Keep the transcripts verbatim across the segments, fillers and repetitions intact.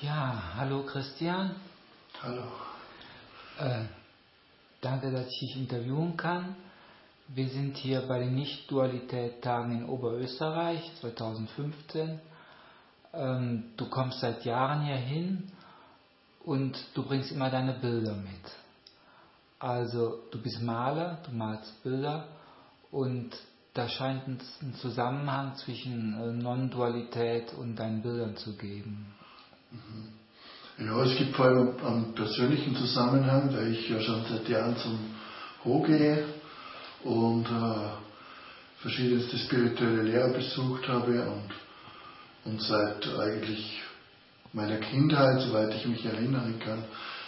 Ja, hallo Christian. Hallo. Äh, danke, dass ich dich interviewen kann. Wir sind hier bei den Nicht-Dualität-Tagen in Oberösterreich zweitausendfünfzehn. Ähm, du kommst seit Jahren hier hin und du bringst immer deine Bilder mit. Also du bist Maler, du malst Bilder und da scheint es einen Zusammenhang zwischen äh, Non-Dualität und deinen Bildern zu geben. Ja, es gibt vor allem einen persönlichen Zusammenhang, da ich ja schon seit Jahren zum Ho gehe und äh, verschiedenste spirituelle Lehrer besucht habe und, und seit eigentlich meiner Kindheit, soweit ich mich erinnern kann,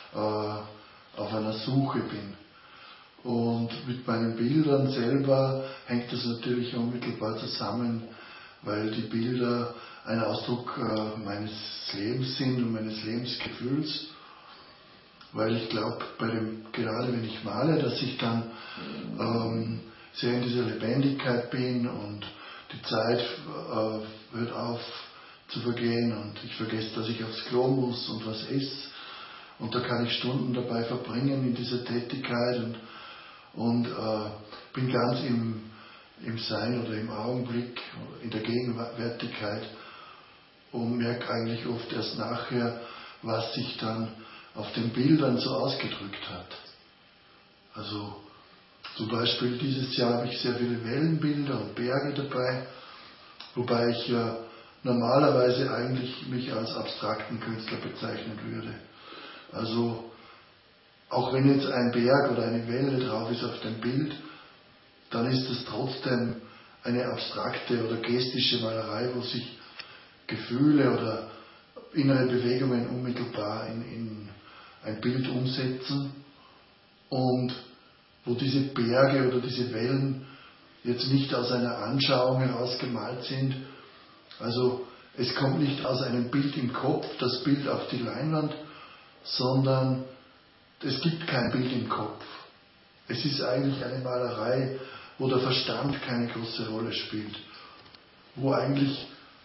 äh, auf einer Suche bin. Und mit meinen Bildern selber hängt das natürlich unmittelbar zusammen, weil die Bilder ein Ausdruck äh, meines Lebens sind und meines Lebensgefühls. Weil ich glaube, bei dem, gerade wenn ich male, dass ich dann ähm, sehr in dieser Lebendigkeit bin und die Zeit äh, hört auf zu vergehen und ich vergesse, dass ich aufs Klo muss und was esse. Und da kann ich Stunden dabei verbringen in dieser Tätigkeit und, und äh, bin ganz im, im Sein oder im Augenblick, in der Gegenwärtigkeit und merke eigentlich oft erst nachher, was sich dann auf den Bildern so ausgedrückt hat. Also zum Beispiel dieses Jahr habe ich sehr viele Wellenbilder und Berge dabei, wobei ich ja normalerweise eigentlich mich als abstrakten Künstler bezeichnen würde. Also auch wenn jetzt ein Berg oder eine Welle drauf ist auf dem Bild, dann ist es trotzdem eine abstrakte oder gestische Malerei, wo sich Gefühle oder innere Bewegungen unmittelbar in, in ein Bild umsetzen und wo diese Berge oder diese Wellen jetzt nicht aus einer Anschauung heraus gemalt sind. Also es kommt nicht aus einem Bild im Kopf, das Bild auf die Leinwand, sondern es gibt kein Bild im Kopf. Es ist eigentlich eine Malerei, wo der Verstand keine große Rolle spielt, wo eigentlich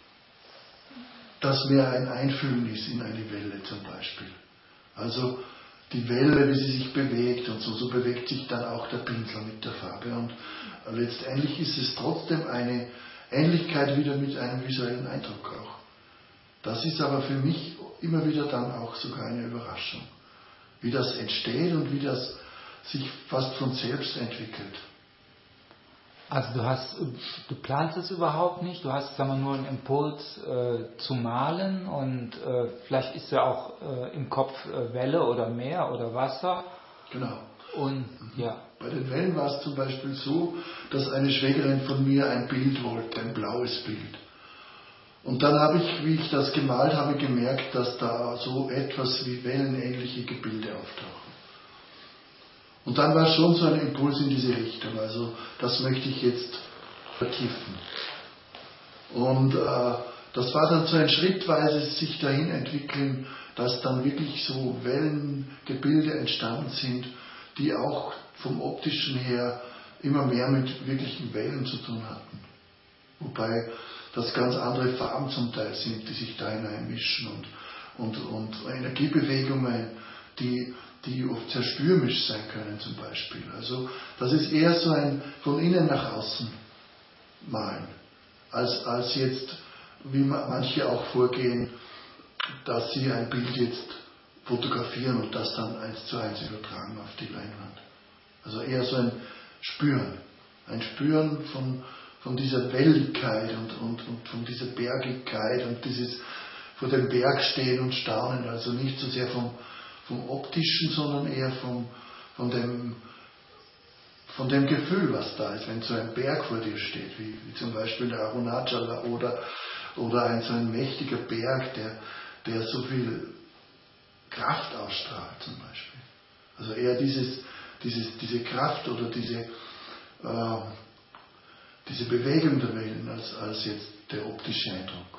das mehr ein Einfühlen ist in eine Welle zum Beispiel. Also die Welle, wie sie sich bewegt und so, so bewegt sich dann auch der Pinsel mit der Farbe. Und letztendlich ist es trotzdem eine Ähnlichkeit wieder mit einem visuellen Eindruck auch. Das ist aber für mich immer wieder dann auch sogar eine Überraschung, wie das entsteht und wie das sich fast von selbst entwickelt. Also du hast, du planst es überhaupt nicht, du hast, sagen wir, nur einen Impuls äh, zu malen und äh, vielleicht ist ja auch äh, im Kopf äh, Welle oder Meer oder Wasser. Genau. Und ja. Bei den Wellen war es zum Beispiel so, dass eine Schwägerin von mir ein Bild wollte, ein blaues Bild. Und dann habe ich, wie ich das gemalt habe, gemerkt, dass da so etwas wie wellenähnliche Gebilde auftauchen. Und dann war schon so ein Impuls in diese Richtung, also das möchte ich jetzt vertiefen. Und äh, das war dann so ein schrittweises sich dahin entwickeln, dass dann wirklich so Wellengebilde entstanden sind, die auch vom optischen her immer mehr mit wirklichen Wellen zu tun hatten. Wobei das ganz andere Farben zum Teil sind, die sich da hineinmischen und, und, und Energiebewegungen, die die oft sehr stürmisch sein können zum Beispiel. Also das ist eher so ein von innen nach außen malen, als, als jetzt, wie manche auch vorgehen, dass sie ein Bild jetzt fotografieren und das dann eins zu eins übertragen auf die Leinwand. Also eher so ein Spüren, ein Spüren von, von dieser Welligkeit und, und, und von dieser Bergigkeit und dieses vor dem Berg stehen und staunen, also nicht so sehr vom vom Optischen, sondern eher vom, von, dem, von dem Gefühl, was da ist, wenn so ein Berg vor dir steht, wie, wie zum Beispiel der Arunachala oder, oder ein so ein mächtiger Berg, der, der so viel Kraft ausstrahlt zum Beispiel. Also eher dieses, dieses, diese Kraft oder diese, äh, diese Bewegung der Wellen als, als jetzt der optische Eindruck.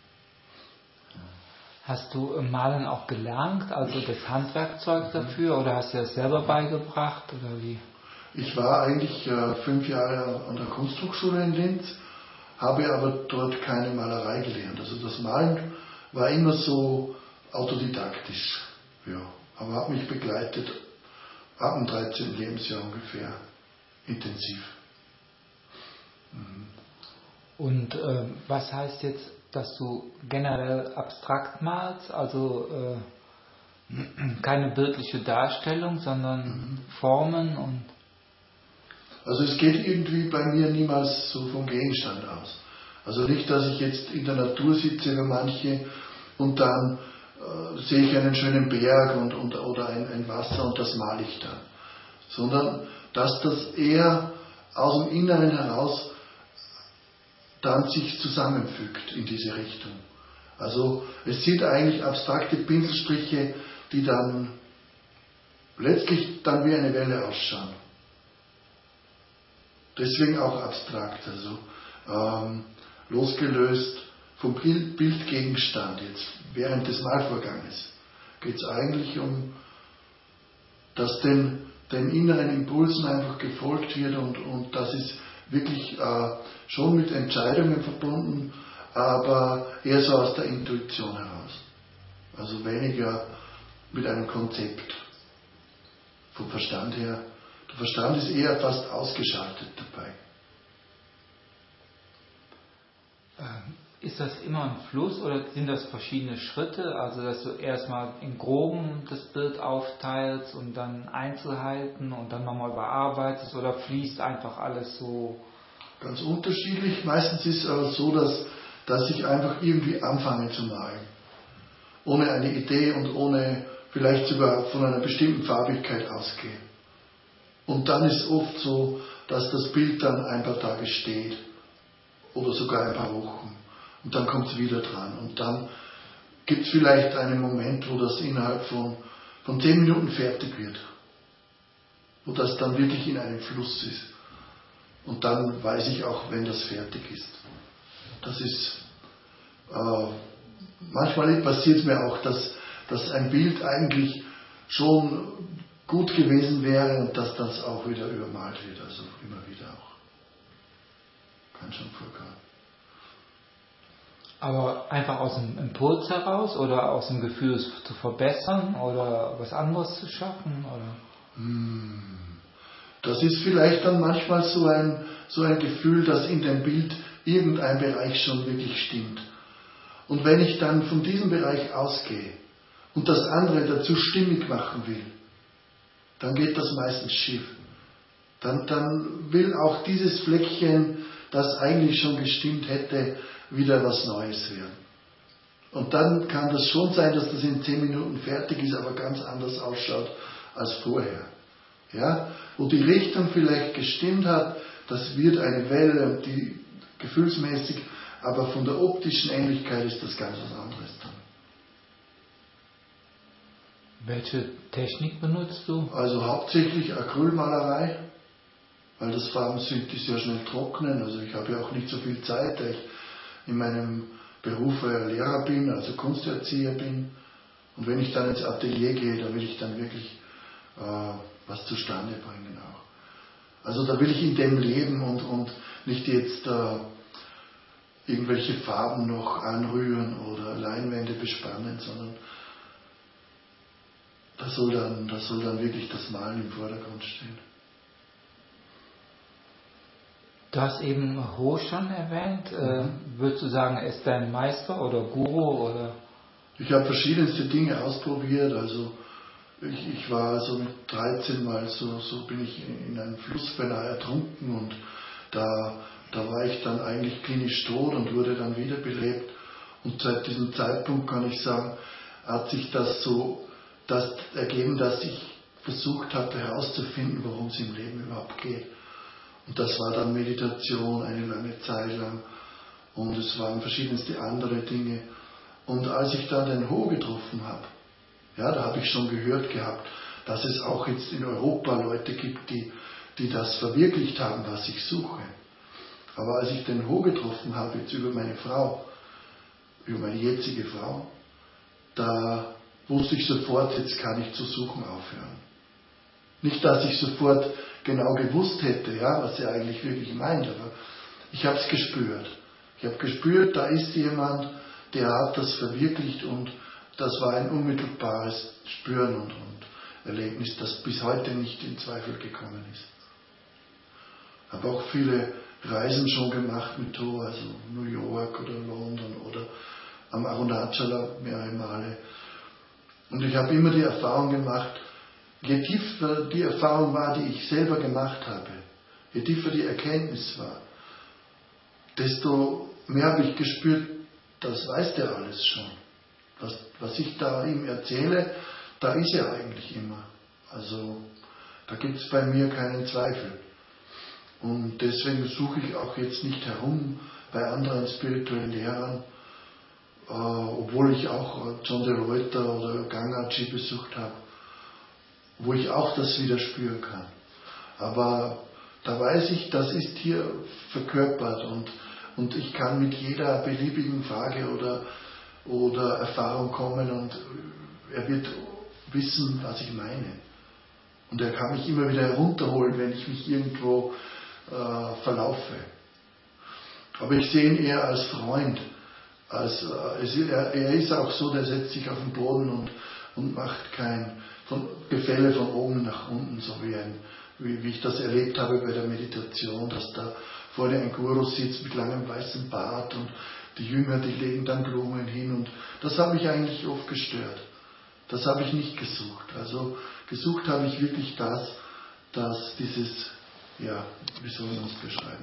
Hast du Malen auch gelernt, also das Handwerkzeug dafür, oder hast du das selber beigebracht, oder wie? Ich war eigentlich äh, fünf Jahre an der Kunsthochschule in Linz, habe aber dort keine Malerei gelernt. Also das Malen war immer so autodidaktisch, ja. Aber hat mich begleitet ab dem dreizehnten Lebensjahr ungefähr intensiv. Mhm. Und äh, was heißt jetzt, dass du generell abstrakt malst, also äh, keine bildliche Darstellung, sondern mhm. Formen und... Also es geht irgendwie bei mir niemals so vom Gegenstand aus. Also nicht, dass ich jetzt in der Natur sitze wie manche und dann äh, sehe ich einen schönen Berg und, und, oder ein, ein Wasser und das male ich dann. Sondern dass das eher aus dem Inneren heraus dann sich zusammenfügt in diese Richtung. Also es sind eigentlich abstrakte Pinselstriche, die dann letztlich dann wie eine Welle ausschauen. Deswegen auch abstrakt, also ähm, losgelöst vom Bild, Bildgegenstand jetzt während des Malvorganges geht es eigentlich um, dass den, den inneren Impulsen einfach gefolgt wird und, und das ist wirklich äh, schon mit Entscheidungen verbunden, aber eher so aus der Intuition heraus. Also weniger mit einem Konzept vom Verstand her. Der Verstand ist eher fast ausgeschaltet dabei. Ist das immer ein Fluss oder sind das verschiedene Schritte? Also dass du erstmal im Groben das Bild aufteilst und dann Einzelheiten und dann nochmal bearbeitest oder fließt einfach alles so? Ganz unterschiedlich. Meistens ist es aber so, dass, dass ich einfach irgendwie anfange zu malen. Ohne eine Idee und ohne vielleicht sogar von einer bestimmten Farbigkeit ausgehe. Und dann ist es oft so, dass das Bild dann ein paar Tage steht oder sogar ein paar Wochen und dann kommt es wieder dran und dann gibt es vielleicht einen Moment, wo das innerhalb von, von zehn Minuten fertig wird, wo das dann wirklich in einem Fluss ist und dann weiß ich auch, wenn das fertig ist. Das ist, äh, manchmal passiert es mir auch, dass, dass ein Bild eigentlich schon gut gewesen wäre und dass das auch wieder übermalt wird, also immer wieder auch. Kann schon vorkommen. Aber einfach aus dem Impuls heraus oder aus dem Gefühl, es zu verbessern oder was anderes zu schaffen? Oder? Das ist vielleicht dann manchmal so ein, so ein Gefühl, dass in dem Bild irgendein Bereich schon wirklich stimmt. Und wenn ich dann von diesem Bereich ausgehe und das andere dazu stimmig machen will, dann geht das meistens schief. Dann, dann will auch dieses Fleckchen, das eigentlich schon gestimmt hätte, wieder was Neues werden. Und dann kann das schon sein, dass das in zehn Minuten fertig ist, aber ganz anders ausschaut als vorher. Ja? Wo die Richtung vielleicht gestimmt hat, das wird eine Welle und die gefühlsmäßig, aber von der optischen Ähnlichkeit ist das ganz was anderes dann. Welche Technik benutzt du? Also hauptsächlich Acrylmalerei, weil das Farben sind, die sehr schnell trocknen. Also ich habe ja auch nicht so viel Zeit, da ich in meinem Beruf Lehrer bin, also Kunsterzieher bin. Und wenn ich dann ins Atelier gehe, da will ich dann wirklich äh, was zustande bringen auch. Also da will ich in dem leben und, und nicht jetzt äh, irgendwelche Farben noch anrühren oder Leinwände bespannen, sondern da soll dann, da soll dann wirklich das Malen im Vordergrund stehen. Du hast eben Ho schon erwähnt. Mhm. Äh, würdest du sagen, er ist dein Meister oder Guru? Oder? Ich habe verschiedenste Dinge ausprobiert. Also ich, ich war so mit dreizehn Mal, so, so bin ich in, in einem Fluss beinahe ertrunken und da, da war ich dann eigentlich klinisch tot und wurde dann wiederbelebt. Und seit diesem Zeitpunkt kann ich sagen, hat sich das so das ergeben, dass ich versucht habe herauszufinden, worum es im Leben überhaupt geht. Und das war dann Meditation eine lange Zeit lang und es waren verschiedenste andere Dinge. Und als ich dann den Ho getroffen habe, ja, da habe ich schon gehört gehabt, dass es auch jetzt in Europa Leute gibt, die, die das verwirklicht haben, was ich suche. Aber als ich den Ho getroffen habe, jetzt über meine Frau, über meine jetzige Frau, da wusste ich sofort, jetzt kann ich zu suchen aufhören. Nicht, dass ich sofort genau gewusst hätte, ja, was er eigentlich wirklich meint, aber ich habe es gespürt. Ich habe gespürt, da ist jemand, der hat das verwirklicht und das war ein unmittelbares Spüren und, und Erlebnis, das bis heute nicht in Zweifel gekommen ist. Ich habe auch viele Reisen schon gemacht mit To, also New York oder London oder am Arunachala mehrere Male. Und ich habe immer die Erfahrung gemacht, je tiefer die Erfahrung war, die ich selber gemacht habe, je tiefer die Erkenntnis war, desto mehr habe ich gespürt, das weiß der alles schon. Was, was ich da ihm erzähle, da ist er eigentlich immer. Also da gibt es bei mir keinen Zweifel. Und deswegen suche ich auch jetzt nicht herum bei anderen spirituellen Lehrern, äh, obwohl ich auch John de Reuter oder Gangaji besucht habe, wo ich auch das wieder spüren kann. Aber da weiß ich, das ist hier verkörpert und, und ich kann mit jeder beliebigen Frage oder, oder Erfahrung kommen und er wird wissen, was ich meine. Und er kann mich immer wieder herunterholen, wenn ich mich irgendwo äh, verlaufe. Aber ich sehe ihn eher als Freund. Als, äh, er, er ist auch so, der setzt sich auf den Boden und, und macht kein von, Gefälle von oben nach unten, so wie, ein, wie, wie ich das erlebt habe bei der Meditation, dass da vorne ein Guru sitzt mit langem weißem Bart und die Jünger, die legen dann Blumen hin. Und das hat mich eigentlich oft gestört. Das habe ich nicht gesucht. Also gesucht habe ich wirklich das, dass dieses, ja, wie soll man es beschreiben?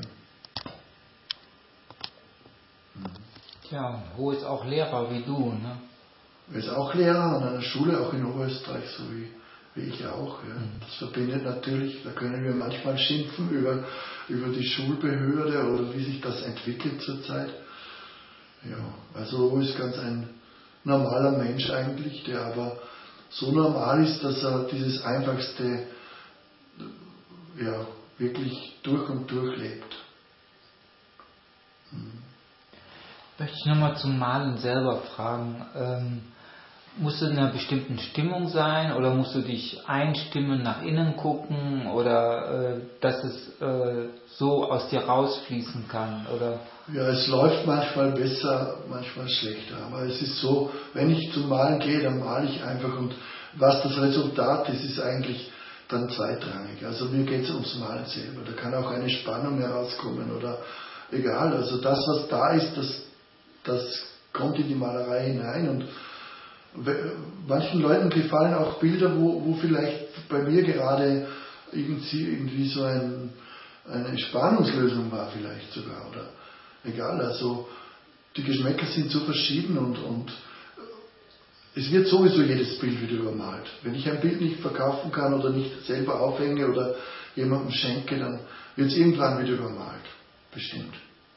Hm. Tja, Ho ist auch Lehrer wie du, ne? Er ist auch Lehrer an einer Schule, auch in Oberösterreich, so wie, wie ich auch. Ja. Mhm. Das verbindet natürlich, da können wir manchmal schimpfen über, über die Schulbehörde oder wie sich das entwickelt zurzeit. Ja, also Ho ist ganz ein normaler Mensch eigentlich, der aber so normal ist, dass er dieses Einfachste ja, wirklich durch und durch lebt. Hm. Möchte ich nochmal zum Malen selber fragen. Ähm, musst du in einer bestimmten Stimmung sein oder musst du dich einstimmen, nach innen gucken oder äh, dass es äh, so aus dir rausfließen kann? Oder? Ja, es läuft manchmal besser, manchmal schlechter. Aber es ist so, wenn ich zum Malen gehe, dann male ich einfach und was das Resultat ist, ist eigentlich dann zweitrangig. Also mir geht es ums Malen selber. Da kann auch eine Spannung herauskommen oder egal. Also das, was da ist, das, das kommt in die Malerei hinein und manchen Leuten gefallen auch Bilder, wo, wo vielleicht bei mir gerade irgendwie, irgendwie so ein, eine Spannungslösung war vielleicht sogar oder egal, also die Geschmäcker sind so verschieden und, und es wird sowieso jedes Bild wieder übermalt. Wenn ich ein Bild nicht verkaufen kann oder nicht selber aufhänge oder jemandem schenke, dann wird es irgendwann wieder übermalt. Bestimmt.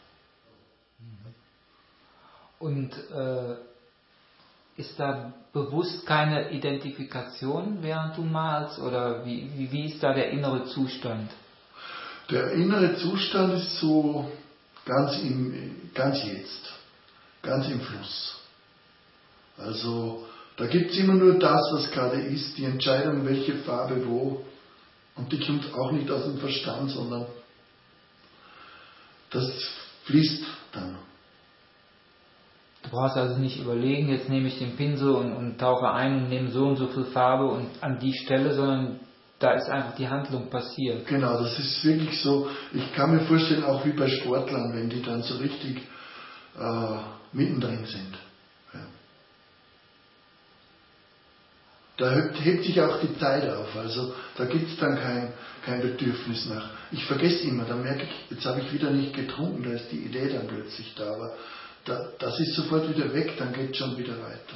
Und äh, ist da bewusst keine Identifikation, während du malst? Oder wie, wie, wie ist da der innere Zustand? Der innere Zustand ist so ganz, im, ganz jetzt, ganz im Fluss. Also da gibt es immer nur das, was gerade ist, die Entscheidung, welche Farbe wo. Und die kommt auch nicht aus dem Verstand, sondern das fließt dann. Du brauchst also nicht überlegen, jetzt nehme ich den Pinsel und, und tauche ein und nehme so und so viel Farbe und an die Stelle, sondern da ist einfach die Handlung passiert. Genau, das ist wirklich so. Ich kann mir vorstellen, auch wie bei Sportlern, wenn die dann so richtig äh, mittendrin sind. Ja. Da hebt, hebt sich auch die Zeit auf, also da gibt es dann kein, kein Bedürfnis nach. Ich vergesse immer, da merke ich, jetzt habe ich wieder nicht getrunken, da ist die Idee dann plötzlich da, aber da, das ist sofort wieder weg, dann geht es schon wieder weiter.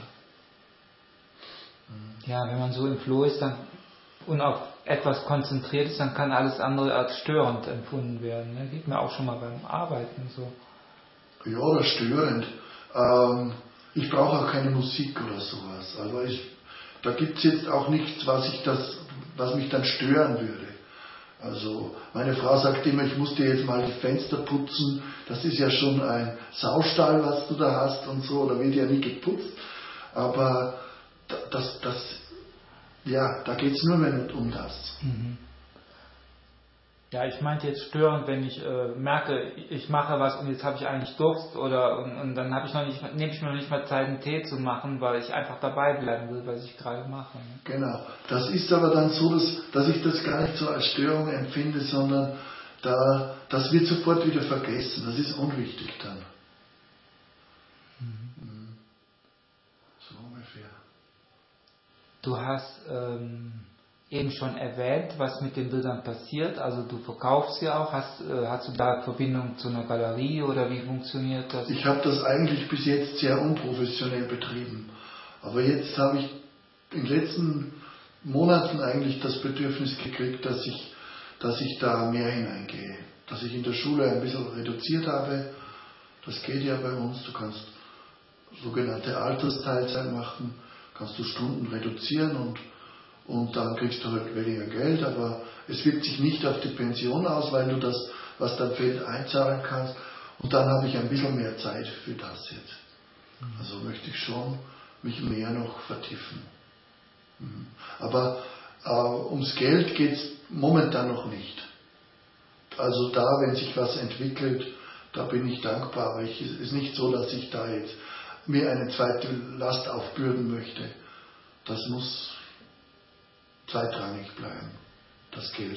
Ja, wenn man so im Flow ist dann, und auf etwas konzentriert ist, dann kann alles andere als störend empfunden werden. Ne? Geht mir auch schon mal beim Arbeiten so. Ja, oder störend. Ähm, ich brauche auch keine Musik oder sowas. Also ich, da gibt es jetzt auch nichts, was, ich das, was mich dann stören würde. Also meine Frau sagt immer, ich muss dir jetzt mal die Fenster putzen. Das ist ja schon ein Saustall, was du da hast und so. Da wird ja nie geputzt. Aber das, das, ja, da geht es nur mehr nicht um das. Mhm. Ja, ich meinte jetzt störend, wenn ich äh, merke, ich mache was und jetzt habe ich eigentlich Durst oder und, und dann habe ich noch nicht, nehme ich mir noch nicht mal Zeit, einen Tee zu machen, weil ich einfach dabei bleiben will, was ich gerade mache. Ne? Genau. Das ist aber dann so, dass, dass ich das gar nicht so als Störung empfinde, sondern da, das wird sofort wieder vergessen. Das ist unwichtig dann. Mhm. So ungefähr. Du hast ähm, eben schon erwähnt, was mit den Bildern passiert. Also du verkaufst sie auch. Hast, äh, hast du da Verbindung zu einer Galerie oder wie funktioniert das? Ich habe das eigentlich bis jetzt sehr unprofessionell betrieben. Aber jetzt habe ich in den letzten Monaten eigentlich das Bedürfnis gekriegt, dass ich, dass ich da mehr hineingehe. Dass ich in der Schule ein bisschen reduziert habe. Das geht ja bei uns. Du kannst sogenannte Altersteilzeit machen, kannst du Stunden reduzieren und, und dann kriegst du halt weniger Geld, aber es wirkt sich nicht auf die Pension aus, weil du das, was dann fehlt, einzahlen kannst. Und dann habe ich ein bisschen mehr Zeit für das jetzt. Also möchte ich schon mich mehr noch vertiefen. Aber äh, ums Geld geht es momentan noch nicht. Also da, wenn sich was entwickelt, da bin ich dankbar. Aber es ist nicht so, dass ich da jetzt mir eine zweite Last aufbürden möchte. Das muss zweitrangig bleiben, das Geld.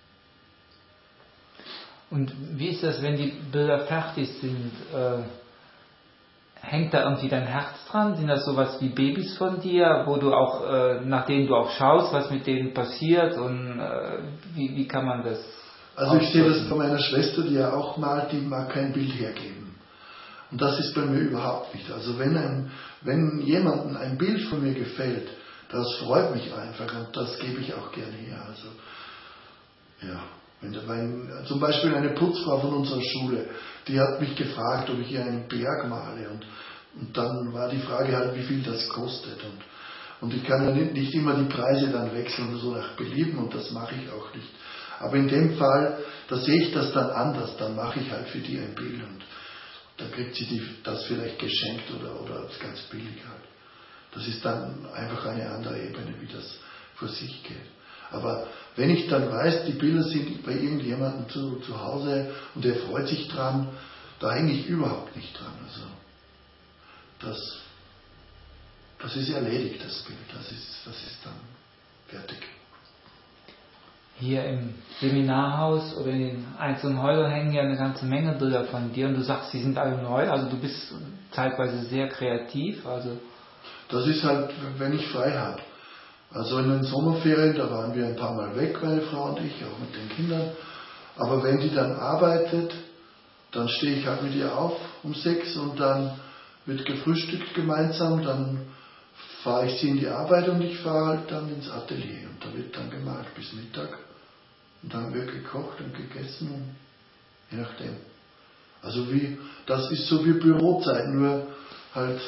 Und wie ist das, wenn die Bilder fertig sind? Äh, hängt da irgendwie dein Herz dran? Sind das sowas wie Babys von dir, wo du auch, äh, nach denen du auch schaust, was mit denen passiert? Und äh, wie, wie kann man das? Also ich sehe das von meiner Schwester, die ja auch malt, die mag kein Bild hergeben. Und das ist bei mir überhaupt nicht. Also wenn, ein, wenn jemandem ein Bild von mir gefällt, das freut mich einfach und das gebe ich auch gerne her. Also, ja, wenn, wenn, zum Beispiel eine Putzfrau von unserer Schule, die hat mich gefragt, ob ich ihr einen Berg male. Und, und dann war die Frage halt, wie viel das kostet. Und, und ich kann ja nicht, nicht immer die Preise dann wechseln, so nach Belieben, und das mache ich auch nicht. Aber in dem Fall, da sehe ich das dann anders, dann mache ich halt für die ein Bild. Und dann kriegt sie die, das vielleicht geschenkt oder, oder ganz billig halt. Das ist dann einfach eine andere Ebene, wie das vor sich geht. Aber wenn ich dann weiß, die Bilder sind bei irgendjemandem zu, zu Hause und er freut sich dran, da hänge ich überhaupt nicht dran. Also das, das ist erledigt, das Bild. Das ist, das ist dann fertig. Hier im Seminarhaus oder in den einzelnen Häusern hängen ja eine ganze Menge Bilder von dir und du sagst, sie sind alle neu, also du bist zeitweise sehr kreativ. Also das ist halt, wenn ich frei habe. Also in den Sommerferien, da waren wir ein paar Mal weg, meine Frau und ich, auch mit den Kindern. Aber wenn die dann arbeitet, dann stehe ich halt mit ihr auf um sechs und dann wird gefrühstückt gemeinsam, dann fahre ich sie in die Arbeit und ich fahre halt dann ins Atelier und da wird dann gemalt bis Mittag. Und dann wird gekocht und gegessen und je nachdem. Also wie, das ist so wie Bürozeit, nur halt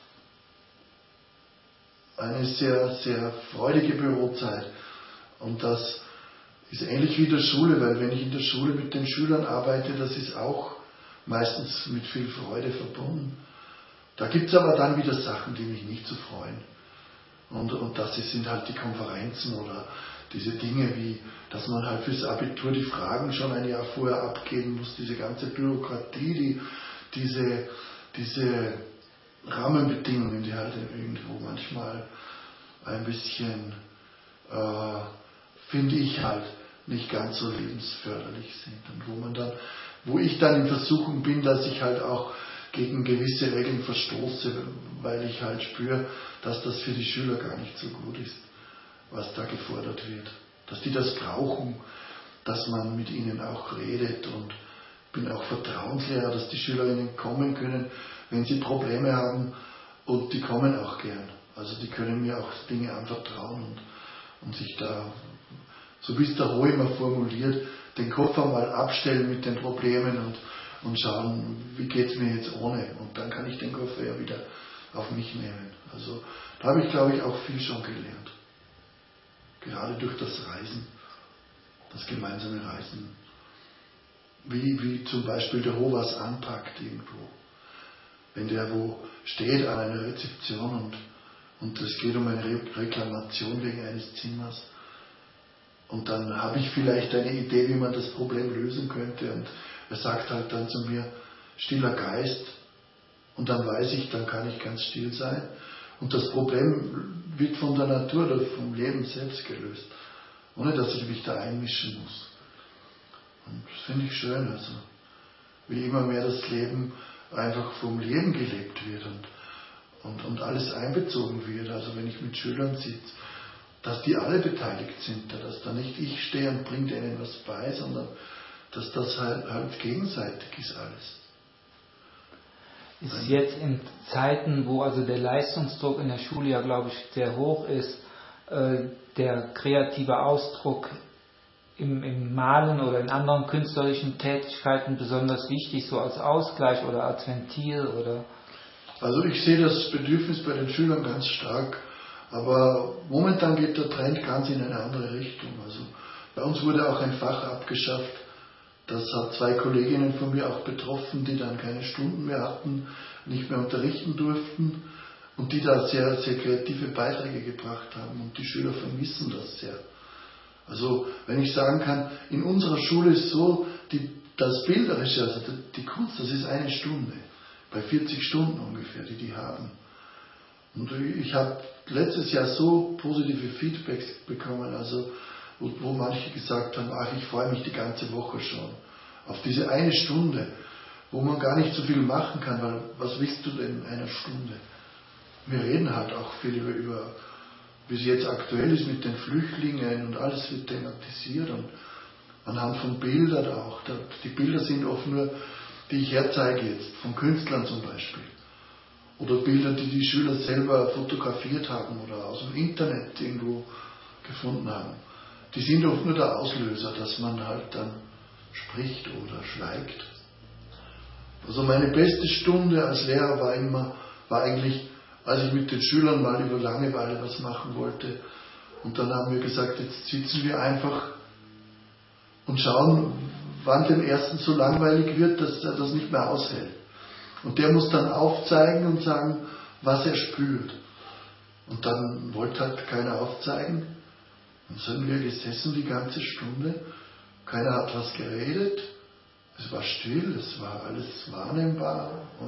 eine sehr, sehr freudige Bürozeit. Und das ist ähnlich wie in der Schule, weil wenn ich in der Schule mit den Schülern arbeite, das ist auch meistens mit viel Freude verbunden. Da gibt es aber dann wieder Sachen, die mich nicht so freuen. Und, und das sind halt die Konferenzen oder diese Dinge wie, dass man halt fürs Abitur die Fragen schon ein Jahr vorher abgeben muss, diese ganze Bürokratie, die, diese, diese Rahmenbedingungen, die halt irgendwo manchmal ein bisschen, äh, finde ich halt, nicht ganz so lebensförderlich sind. Und wo man dann, wo ich dann in Versuchung bin, dass ich halt auch gegen gewisse Regeln verstoße, weil ich halt spüre, dass das für die Schüler gar nicht so gut ist, was da gefordert wird. Dass die das brauchen, dass man mit ihnen auch redet, und bin auch Vertrauenslehrer, dass die Schülerinnen kommen können, wenn sie Probleme haben, und die kommen auch gern. Also die können mir auch Dinge anvertrauen und, und sich da, so wie es der Ho immer formuliert, den Koffer mal abstellen mit den Problemen und, und schauen, wie geht es mir jetzt ohne. Und dann kann ich den Koffer ja wieder auf mich nehmen. Also da habe ich, glaube ich, auch viel schon gelernt. Gerade durch das Reisen, das gemeinsame Reisen. Wie, wie zum Beispiel der Ho was anpackt irgendwo. Wenn der wo steht an einer Rezeption und, und es geht um eine Re- Reklamation wegen eines Zimmers Und dann habe ich vielleicht eine Idee, wie man das Problem lösen könnte. Und er sagt halt dann zu mir, stiller Geist. Und dann weiß ich, dann kann ich ganz still sein. Und das Problem wird von der Natur oder vom Leben selbst gelöst, ohne dass ich mich da einmischen muss. Und das finde ich schön, also wie immer mehr das Leben einfach vom Leben gelebt wird und, und, und alles einbezogen wird. Also wenn ich mit Schülern sitze, dass die alle beteiligt sind, dass da nicht ich stehe und bringe denen was bei, sondern dass das halt, halt gegenseitig ist alles. Ist jetzt in Zeiten, wo also der Leistungsdruck in der Schule ja, glaube ich, sehr hoch ist, äh, der kreative Ausdruck im, im Malen oder in anderen künstlerischen Tätigkeiten besonders wichtig, so als Ausgleich oder als Ventil? Oder? Also ich sehe das Bedürfnis bei den Schülern ganz stark, aber momentan geht der Trend ganz in eine andere Richtung. Also bei uns wurde auch ein Fach abgeschafft. Das hat zwei Kolleginnen von mir auch betroffen, die dann keine Stunden mehr hatten, nicht mehr unterrichten durften und die da sehr, sehr kreative Beiträge gebracht haben und die Schüler vermissen das sehr. Also wenn ich sagen kann, in unserer Schule ist so, die, das Bilderische, also die, die Kunst, das ist eine Stunde, bei vierzig Stunden ungefähr, die die haben. Und ich habe letztes Jahr so positive Feedbacks bekommen, also wo, wo manche gesagt haben, ach, ich freue mich die ganze Woche schon auf diese eine Stunde, wo man gar nicht so viel machen kann, weil was willst du denn in einer Stunde? Wir reden halt auch viel über, über wie es jetzt aktuell ist mit den Flüchtlingen und alles wird thematisiert und anhand von Bildern auch. Die Bilder sind oft nur, die ich herzeige jetzt, von Künstlern zum Beispiel. Oder Bilder, die die Schüler selber fotografiert haben oder aus dem Internet irgendwo gefunden haben. Die sind oft nur der Auslöser, dass man halt dann spricht oder schweigt. Also meine beste Stunde als Lehrer war immer, war eigentlich, als ich mit den Schülern mal über Langeweile was machen wollte. Und dann haben wir gesagt, jetzt sitzen wir einfach und schauen, wann dem Ersten so langweilig wird, dass er das nicht mehr aushält. Und der muss dann aufzeigen und sagen, was er spürt. Und dann wollte halt keiner aufzeigen. Dann sind wir gesessen die ganze Stunde. Keiner hat was geredet. Es war still, es war alles wahrnehmbar.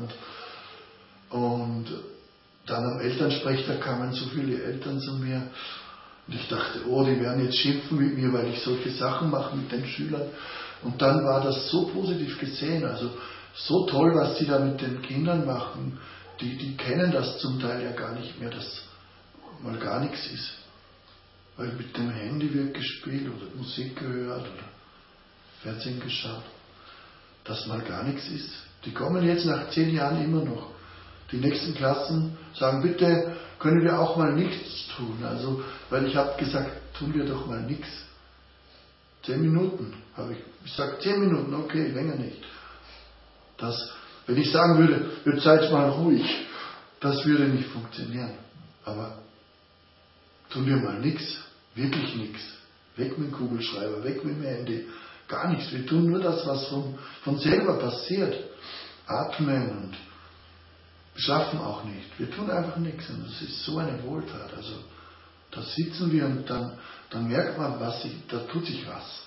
Und, und dann am Elternsprechtag kamen so viele Eltern zu mir. Und ich dachte, oh, die werden jetzt schimpfen mit mir, weil ich solche Sachen mache mit den Schülern. Und dann war das so positiv gesehen. Also so toll, was sie da mit den Kindern machen. Die, die kennen das zum Teil ja gar nicht mehr, dass mal gar nichts ist. Weil mit dem Handy wird gespielt oder Musik gehört oder Fernsehen geschaut. Dass mal gar nichts ist. Die kommen jetzt nach zehn Jahren immer noch. Die nächsten Klassen sagen, bitte können wir auch mal nichts tun. Also, weil ich habe gesagt, tun wir doch mal nichts. Zehn Minuten habe ich. Ich sage zehn Minuten, okay, länger nicht. Das, wenn ich sagen würde, jetzt seid mal ruhig, das würde nicht funktionieren. Aber tun wir mal nichts, wirklich nichts. Weg mit dem Kugelschreiber, weg mit dem Handy, gar nichts. Wir tun nur das, was von, von selber passiert. Atmen und schlafen auch nicht. Wir tun einfach nichts und das ist so eine Wohltat. Also da sitzen wir und dann, dann merkt man, was sich, da tut sich was.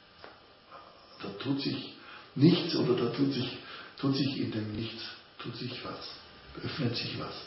Da tut sich nichts oder da tut sich, tut sich in dem Nichts, tut sich was, öffnet sich was.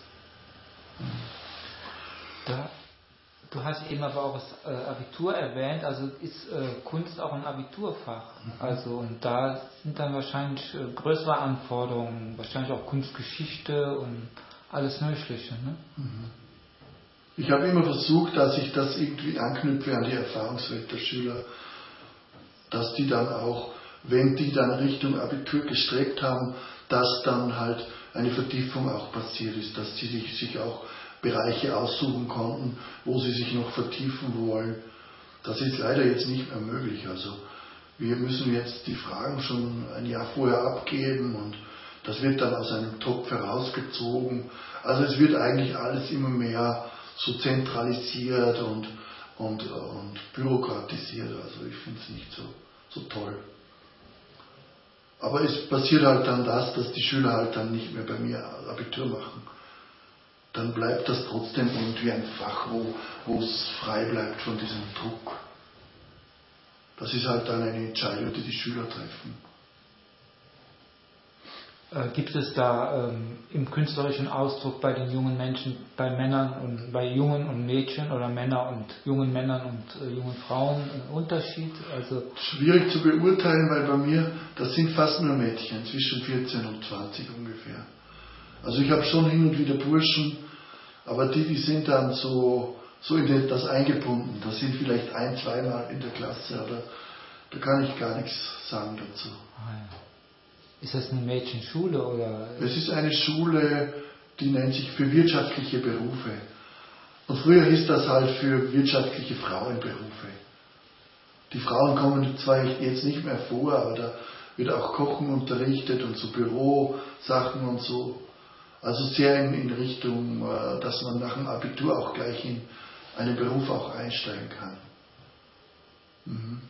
Da, du hast eben aber auch das äh, Abitur erwähnt, also ist äh, Kunst auch ein Abiturfach. Mhm. Also und da sind dann wahrscheinlich äh, größere Anforderungen, wahrscheinlich auch Kunstgeschichte und alles Mögliche. Ne? Mhm. Ich habe immer versucht, dass ich das irgendwie anknüpfe an die Erfahrungswelt der Schüler, dass die dann auch, wenn die dann Richtung Abitur gestrebt haben, dass dann halt eine Vertiefung auch passiert ist, dass sie sich, sich auch Bereiche aussuchen konnten, wo sie sich noch vertiefen wollen. Das ist leider jetzt nicht mehr möglich. Also wir müssen jetzt die Fragen schon ein Jahr vorher abgeben und das wird dann aus einem Topf herausgezogen. Also es wird eigentlich alles immer mehr so zentralisiert und, und, und bürokratisiert. Also ich finde es nicht so, so toll. Aber es passiert halt dann das, dass die Schüler halt dann nicht mehr bei mir Abitur machen. Dann bleibt das trotzdem irgendwie ein Fach, wo, wo es frei bleibt von diesem Druck. das ist halt dann eine Entscheidung, die die Schüler treffen. Äh, gibt es da ähm, im künstlerischen Ausdruck bei den jungen Menschen, bei Männern und bei Jungen und Mädchen oder Männer und jungen Männern und äh, jungen Frauen einen Unterschied? Also schwierig zu beurteilen, weil bei mir, das sind fast nur Mädchen, zwischen vierzehn und zwanzig ungefähr. Also ich habe schon hin und wieder Burschen, aber die, die sind dann so, so in das eingebunden. Das sind vielleicht ein, zweimal in der Klasse, aber da kann ich gar nichts sagen dazu. Ah, ja. Ist das eine Mädchenschule oder? Es ist eine Schule, die nennt sich für wirtschaftliche Berufe. Und früher hieß das halt für wirtschaftliche Frauenberufe. Die Frauen kommen zwar jetzt nicht mehr vor, aber da wird auch Kochen unterrichtet und so Bürosachen und so. Also sehr in, in Richtung, dass man nach dem Abitur auch gleich in einen Beruf auch einsteigen kann. Mhm.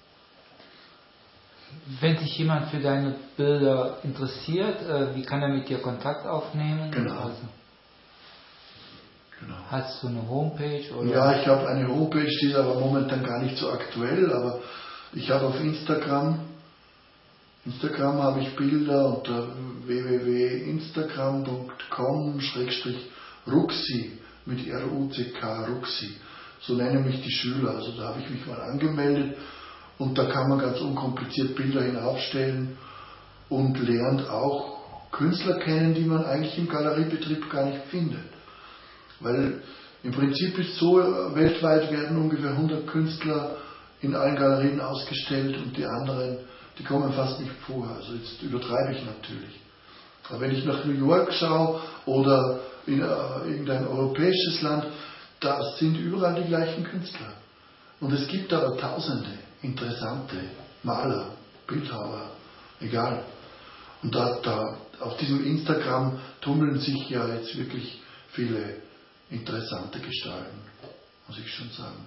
Wenn sich jemand für deine Bilder interessiert, äh, wie kann er mit dir Kontakt aufnehmen? Genau. Also, genau. Hast du eine Homepage? Oder? Ja, ich habe eine Homepage, die ist aber momentan gar nicht so aktuell, aber ich habe auf Instagram, Instagram habe ich Bilder unter w w w punkt instagram punkt com schrägstrich ruxi mit R U C K, Ruxi. So nennen mich die Schüler, also da habe ich mich mal angemeldet. Und da kann man ganz unkompliziert Bilder hinaufstellen und lernt auch Künstler kennen, die man eigentlich im Galeriebetrieb gar nicht findet. Weil im Prinzip ist so, weltweit werden ungefähr hundert Künstler in allen Galerien ausgestellt und die anderen, die kommen fast nicht vor. Also jetzt übertreibe ich natürlich. Aber wenn ich nach New York schaue oder in äh, irgendein europäisches Land, da sind überall die gleichen Künstler. Und es gibt aber Tausende interessante Maler, Bildhauer, egal. Und da, da auf diesem Instagram tummeln sich ja jetzt wirklich viele interessante Gestalten, muss ich schon sagen.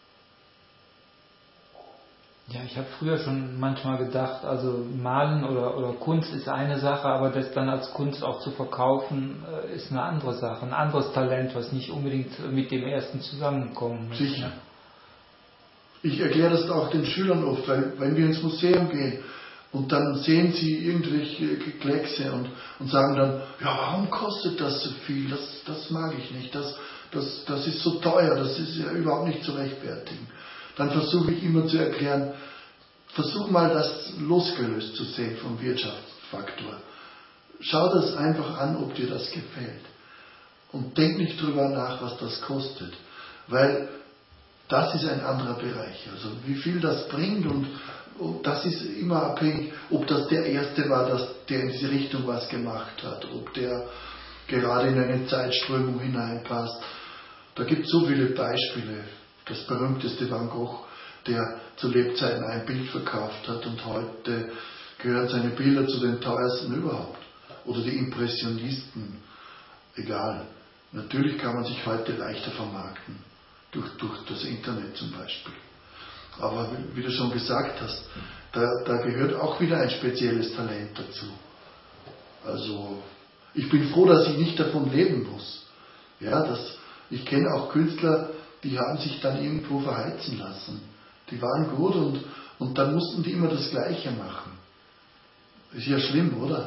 Ja, ich habe früher schon manchmal gedacht, also Malen oder, oder Kunst ist eine Sache, aber das dann als Kunst auch zu verkaufen, äh, ist eine andere Sache, ein anderes Talent, was nicht unbedingt mit dem ersten zusammenkommen muss. Sicher. Ich erkläre das auch den Schülern oft, weil wenn wir ins Museum gehen und dann sehen sie irgendwelche Kleckse und, und sagen dann, ja, warum kostet das so viel? Das, das mag ich nicht, das, das, das ist so teuer, das ist ja überhaupt nicht zu rechtfertigen. Dann versuche ich immer zu erklären, versuch mal das losgelöst zu sehen vom Wirtschaftsfaktor. Schau das einfach an, ob dir das gefällt. Und denk nicht drüber nach, was das kostet. Weil das ist ein anderer Bereich. Also wie viel das bringt und, und das ist immer abhängig, ob das der Erste war, dass der in diese Richtung was gemacht hat, ob der gerade in eine Zeitströmung hineinpasst. Da gibt es so viele Beispiele. Das berühmteste Van Gogh, der zu Lebzeiten ein Bild verkauft hat und heute gehören seine Bilder zu den teuersten überhaupt. Oder die Impressionisten, egal. Natürlich kann man sich heute leichter vermarkten. Durch, durch das Internet zum Beispiel. Aber wie, wie du schon gesagt hast, da, da gehört auch wieder ein spezielles Talent dazu. Also ich bin froh, dass ich nicht davon leben muss. Ja, das, ich kenne auch Künstler, die haben sich dann irgendwo verheizen lassen. Die waren gut und, und dann mussten die immer das Gleiche machen. Ist ja schlimm, oder?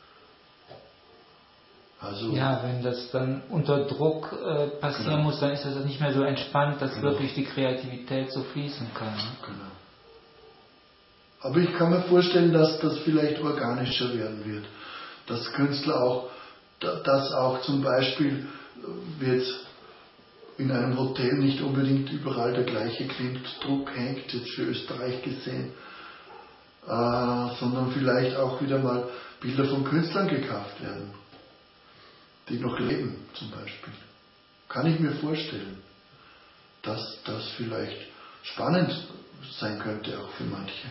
Also, ja, wenn das dann unter Druck äh, passieren genau. muss, dann ist das nicht mehr so entspannt, dass genau. wirklich die Kreativität so fließen kann. Genau. Aber ich kann mir vorstellen, dass das vielleicht organischer werden wird. Dass Künstler auch, dass auch zum Beispiel wird in einem Hotel nicht unbedingt überall der gleiche Klientdruck hängt, jetzt für Österreich gesehen, äh, sondern vielleicht auch wieder mal Bilder von Künstlern gekauft werden. Die noch leben, zum Beispiel. Kann ich mir vorstellen, dass das vielleicht spannend sein könnte, auch für manche.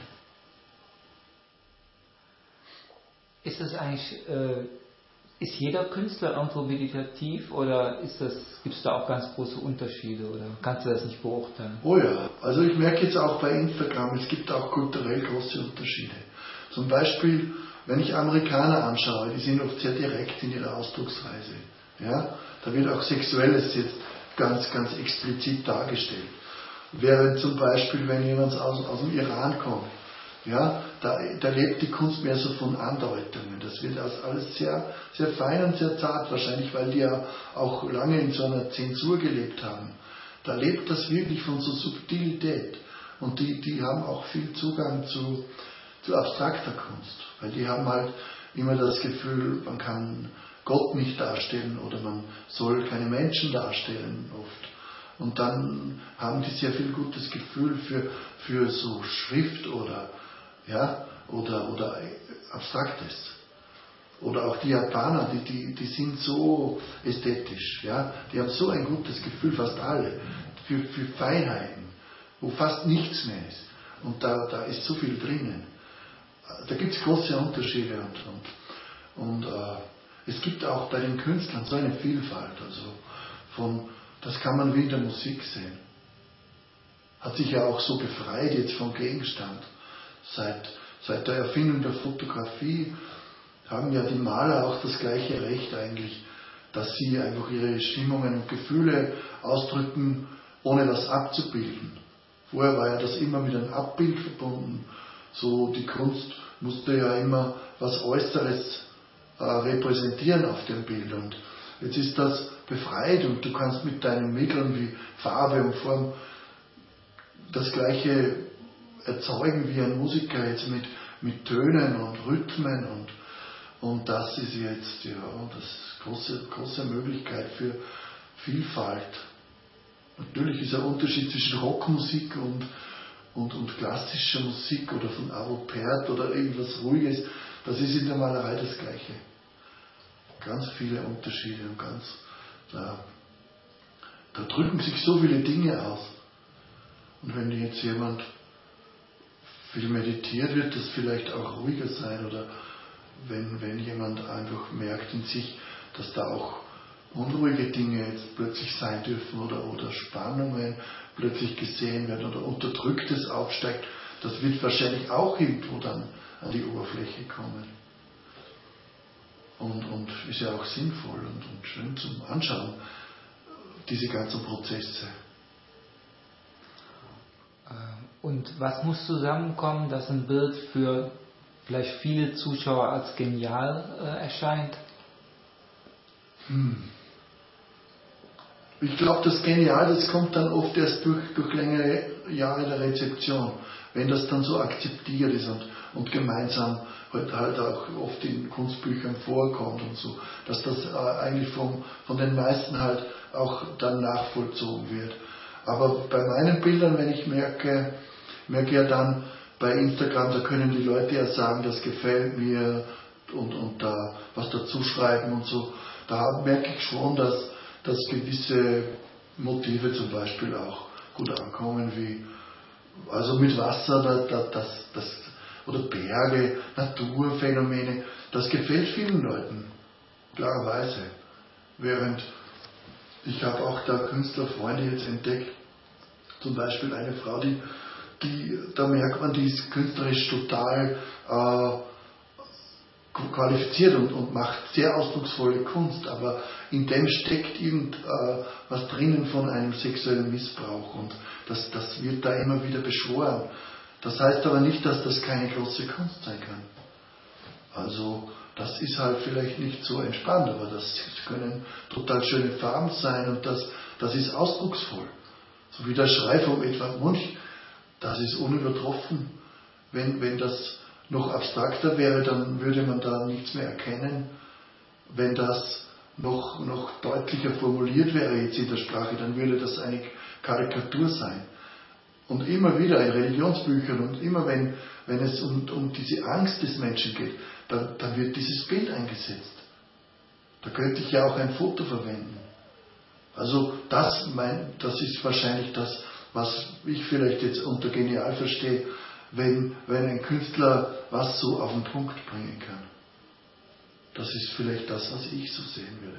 Ist es eigentlich, äh, ist jeder Künstler irgendwo meditativ oder ist das, gibt es da auch ganz große Unterschiede oder kannst du das nicht beurteilen? Oh ja, also ich merke jetzt auch bei Instagram, es gibt auch kulturell große Unterschiede. Zum Beispiel, wenn ich Amerikaner anschaue, die sind oft sehr direkt in ihrer Ausdrucksweise. Ja? Da wird auch Sexuelles jetzt ganz, ganz explizit dargestellt. Während zum Beispiel, wenn jemand aus, aus dem Iran kommt, ja, da, da lebt die Kunst mehr so von Andeutungen. Das wird alles sehr, sehr fein und sehr zart, wahrscheinlich weil die ja auch lange in so einer Zensur gelebt haben. Da lebt das wirklich von so Subtilität. Und die, die haben auch viel Zugang zu, zu abstrakter Kunst. Weil die haben halt immer das Gefühl, man kann Gott nicht darstellen oder man soll keine Menschen darstellen oft. Und dann haben die sehr viel gutes Gefühl für, für so Schrift oder, ja, oder, oder Abstraktes. Oder auch die Japaner, die, die, die sind so ästhetisch. Ja? Die haben so ein gutes Gefühl, fast alle, für, für Feinheiten, wo fast nichts mehr ist. Und da, da ist so viel drinnen. Da gibt es große Unterschiede. Und, und, und äh, es gibt auch bei den Künstlern so eine Vielfalt. Also von, das kann man wie in der Musik sehen. Hat sich ja auch so befreit jetzt vom Gegenstand. Seit, seit der Erfindung der Fotografie haben ja die Maler auch das gleiche Recht eigentlich, dass sie einfach ihre Stimmungen und Gefühle ausdrücken, ohne das abzubilden. Vorher war ja das immer mit einem Abbild verbunden. So die Kunst musste ja immer was Äußeres äh, repräsentieren auf dem Bild. Und jetzt ist das befreit und du kannst mit deinen Mitteln wie Farbe und Form das Gleiche erzeugen wie ein Musiker jetzt mit, mit Tönen und Rhythmen und, und das ist jetzt ja das große, große Möglichkeit für Vielfalt. Natürlich ist ein Unterschied zwischen Rockmusik und, und, und klassischer Musik oder von Arvo Pärt oder irgendwas Ruhiges. Das ist in der Malerei das Gleiche. Ganz viele Unterschiede und ganz, da, da drücken sich so viele Dinge aus. Und wenn jetzt jemand viel meditiert, wird das vielleicht auch ruhiger sein. Oder wenn, wenn jemand einfach merkt in sich, dass da auch unruhige Dinge jetzt plötzlich sein dürfen oder, oder Spannungen plötzlich gesehen werden oder Unterdrücktes aufsteigt, das wird wahrscheinlich auch irgendwo dann an die Oberfläche kommen. Und, und ist ja auch sinnvoll und, und schön zum Anschauen, diese ganzen Prozesse. Und was muss zusammenkommen, dass ein Bild für vielleicht viele Zuschauer als genial äh, erscheint? Hm. Ich glaube, das Genial, das kommt dann oft erst durch, durch längere Jahre der Rezeption, wenn das dann so akzeptiert ist und, und gemeinsam halt, halt auch oft in Kunstbüchern vorkommt und so, dass das äh, eigentlich vom, von den meisten halt auch dann nachvollzogen wird. Aber bei meinen Bildern, wenn ich merke, merke ja dann bei Instagram, da können die Leute ja sagen, das gefällt mir und, und da was dazu schreiben und so, da merke ich schon, dass, dass gewisse Motive zum Beispiel auch gut ankommen, wie also mit Wasser, da, da, das, das, oder Berge, Naturphänomene, das gefällt vielen Leuten, klarerweise. Während ich habe auch da Künstlerfreunde jetzt entdeckt, zum Beispiel eine Frau, die, die da merkt man, die ist künstlerisch total äh, qualifiziert und, und macht sehr ausdrucksvolle Kunst, aber in dem steckt irgendwas äh, drinnen von einem sexuellen Missbrauch und das, das wird da immer wieder beschworen. Das heißt aber nicht, dass das keine große Kunst sein kann. Also das ist halt vielleicht nicht so entspannt, aber das können total schöne Farben sein und das, das ist ausdrucksvoll. So wie der Schrei vom Edvard Munch, das ist unübertroffen. Wenn, wenn das noch abstrakter wäre, dann würde man da nichts mehr erkennen. Wenn das noch, noch deutlicher formuliert wäre jetzt in der Sprache, dann würde das eine Karikatur sein. Und immer wieder in Religionsbüchern und immer wenn, wenn es um, um diese Angst des Menschen geht, dann, dann wird dieses Bild eingesetzt. Da könnte ich ja auch ein Foto verwenden. Also das, mein, das ist wahrscheinlich das, was ich vielleicht jetzt unter genial verstehe, wenn, wenn ein Künstler was so auf den Punkt bringen kann. Das ist vielleicht das, was ich so sehen würde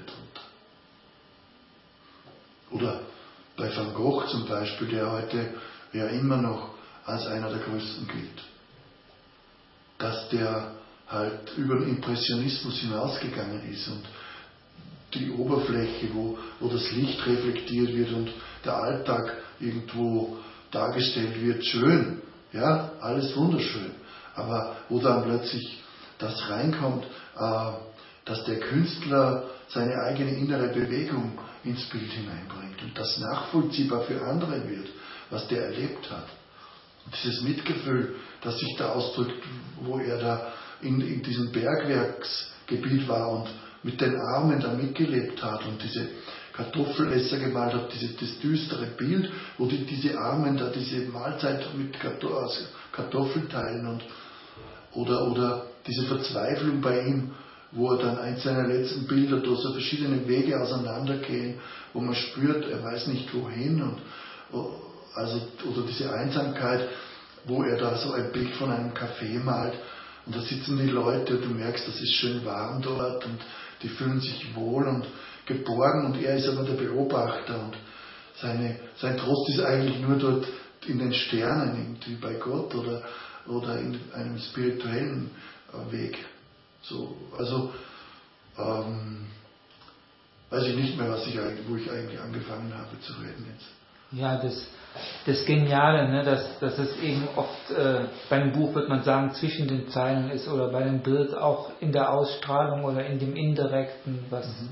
drunter. Oder bei Van Gogh zum Beispiel, der heute ja immer noch als einer der größten gilt. Dass der halt über den Impressionismus hinausgegangen ist und die Oberfläche, wo, wo das Licht reflektiert wird und der Alltag irgendwo dargestellt wird, schön, ja, alles wunderschön. Aber wo dann plötzlich das reinkommt, äh, dass der Künstler seine eigene innere Bewegung ins Bild hineinbringt und das nachvollziehbar für andere wird, was der erlebt hat. Und dieses Mitgefühl, das sich da ausdrückt, wo er da in, in diesem Bergwerksgebiet war und mit den Armen da mitgelebt hat und diese Kartoffelesser gemalt hat, diese, das düstere Bild, wo die, diese Armen da diese Mahlzeit mit Kartoffeln teilen und, oder, oder diese Verzweiflung bei ihm, wo er dann eins seiner letzten Bilder durch so verschiedene Wege auseinandergehen, wo man spürt, er weiß nicht wohin und also, oder diese Einsamkeit, wo er da so ein Bild von einem Café malt und da sitzen die Leute und du merkst, das ist schön warm dort und die fühlen sich wohl und geborgen und er ist aber der Beobachter und seine, sein Trost ist eigentlich nur dort in den Sternen, irgendwie bei Gott oder, oder in einem spirituellen Weg. So, also ähm, weiß ich nicht mehr, was ich eigentlich, wo ich eigentlich angefangen habe zu reden jetzt. Ja, das, das Geniale, ne, dass, dass es eben oft, äh, bei einem Buch wird man sagen, zwischen den Zeilen ist oder bei einem Bild auch in der Ausstrahlung oder in dem Indirekten, was... Mhm.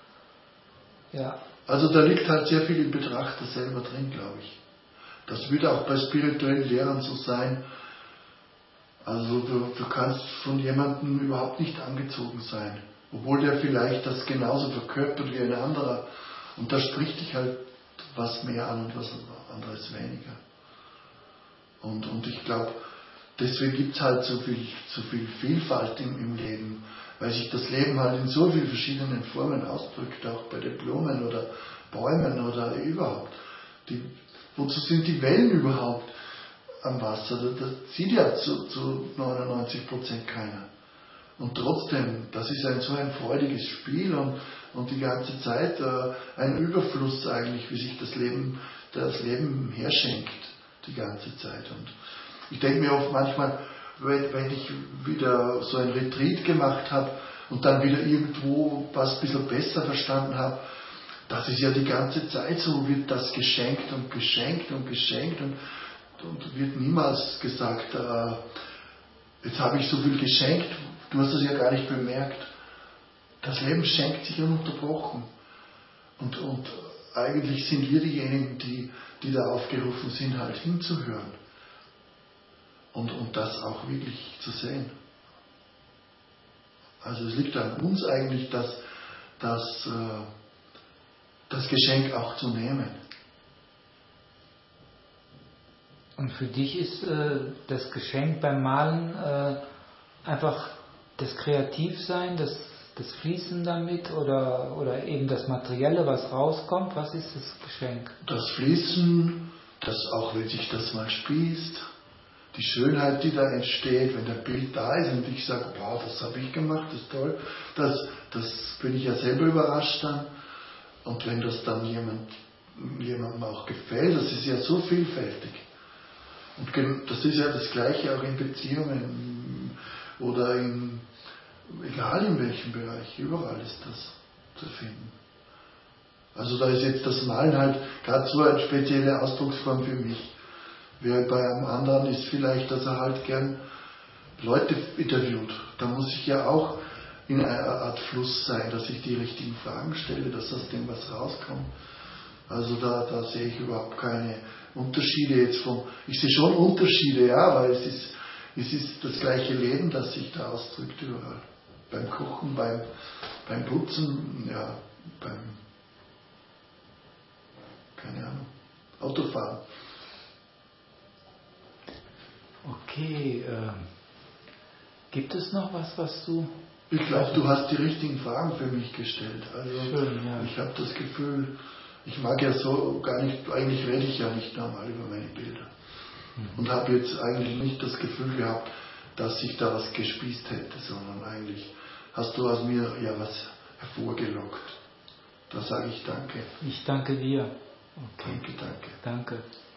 Ja. Also da liegt halt sehr viel im Betrachter selber drin, glaube ich. Das wird auch bei spirituellen Lehrern so sein. Also du, du kannst von jemandem überhaupt nicht angezogen sein, obwohl der vielleicht das genauso verkörpert wie ein anderer. Und da spricht dich halt was mehr an und was anderes weniger. Und, und ich glaube, deswegen gibt es halt so viel, so viel Vielfalt im, im Leben, weil sich das Leben halt in so vielen verschiedenen Formen ausdrückt, auch bei den Blumen oder Bäumen oder überhaupt. Die, wozu sind die Wellen überhaupt am Wasser? Das, das sieht ja zu, zu neunundneunzig Prozent keiner. Und trotzdem, das ist ein so ein freudiges Spiel und, und die ganze Zeit äh, ein Überfluss eigentlich, wie sich das Leben, das Leben herschenkt, die ganze Zeit. Und ich denke mir oft manchmal, wenn, wenn ich wieder so ein Retreat gemacht habe und dann wieder irgendwo was ein bisschen besser verstanden habe, das ist ja die ganze Zeit so, wird das geschenkt und geschenkt und geschenkt und, und wird niemals gesagt, äh, jetzt habe ich so viel geschenkt, du hast es ja gar nicht bemerkt. Das Leben schenkt sich ununterbrochen. Und, und eigentlich sind wir diejenigen, die, die da aufgerufen sind, halt hinzuhören. Und, und das auch wirklich zu sehen. Also es liegt an uns eigentlich, das, das, äh, das Geschenk auch zu nehmen. Und für dich ist äh, das Geschenk beim Malen äh, einfach das Kreativsein, das, das Fließen damit oder, oder eben das Materielle, was rauskommt? Was ist das Geschenk? Das Fließen, das auch wenn sich das mal spießt, die Schönheit, die da entsteht, wenn der Bild da ist und ich sage, wow, das habe ich gemacht, das ist toll, das, das bin ich ja selber überrascht dann. Und wenn das dann jemand, jemandem auch gefällt, das ist ja so vielfältig. Und das ist ja das Gleiche auch in Beziehungen oder in, egal in welchem Bereich, überall ist das zu finden. Also da ist jetzt das Malen halt gerade so eine spezielle Ausdrucksform für mich. Wer bei einem anderen ist vielleicht, dass er halt gern Leute interviewt. Da muss ich ja auch in einer Art Fluss sein, dass ich die richtigen Fragen stelle, dass aus dem was rauskommt. Also da, da sehe ich überhaupt keine Unterschiede jetzt vom, ich sehe schon Unterschiede, ja, weil es ist, es ist das gleiche Leben, das sich da ausdrückt überall. Beim Kochen, beim, beim Putzen, ja, beim, keine Ahnung, Autofahren. Okay, äh, gibt es noch was, was du... Ich glaube, du hast die richtigen Fragen für mich gestellt. Also Schön, ja. Ich habe das Gefühl, ich mag ja so gar nicht, eigentlich rede ich ja nicht normal über meine Bilder. Mhm. Und habe jetzt eigentlich nicht das Gefühl gehabt, dass ich da was gespießt hätte, sondern eigentlich hast du aus mir ja was hervorgelockt. Da sage ich danke. Ich danke dir. Okay. Danke, danke. Danke.